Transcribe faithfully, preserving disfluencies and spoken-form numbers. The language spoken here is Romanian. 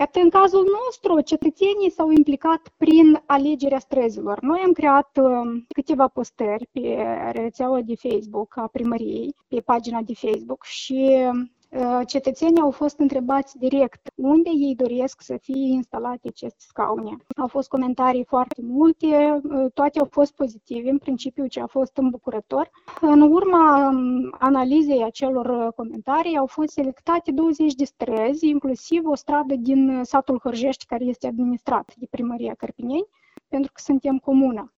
Iată, în cazul nostru, cetățenii s-au implicat prin alegerea străzilor. Noi am creat uh, câteva postări pe rețeaua de Facebook a primăriei, pe pagina de Facebook și uh, cetățenii au fost întrebați direct unde ei doresc să fie instalate aceste scaune. Au fost comentarii foarte multe, uh, toate au fost pozitive, în principiu ce a fost îmbucurător. În urma um, analizei acelor comentarii au fost selectate douăzeci de străzi, inclusiv o stradă din satul Hârjești, care este administrat de primăria Cărpineni, pentru că suntem comună.